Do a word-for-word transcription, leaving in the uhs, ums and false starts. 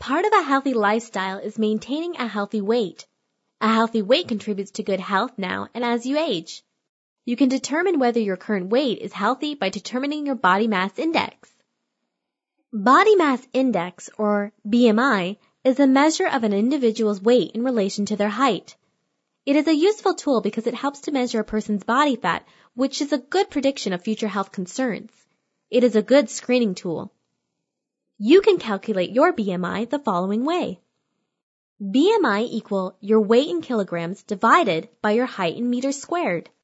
Part of a healthy lifestyle is maintaining a healthy weight. A healthy weight contributes to good health now and as you age. You can determine whether your current weight is healthy by determining your body mass index. Body mass index, or B M I, is a measure of an individual's weight in relation to their height. It is a useful tool because it helps to measure a person's body fat, which is a good prediction of future health concerns. It is a good screening tool. You can calculate your B M I the following way. B M I equal your weight in kilograms divided by your height in meters squared.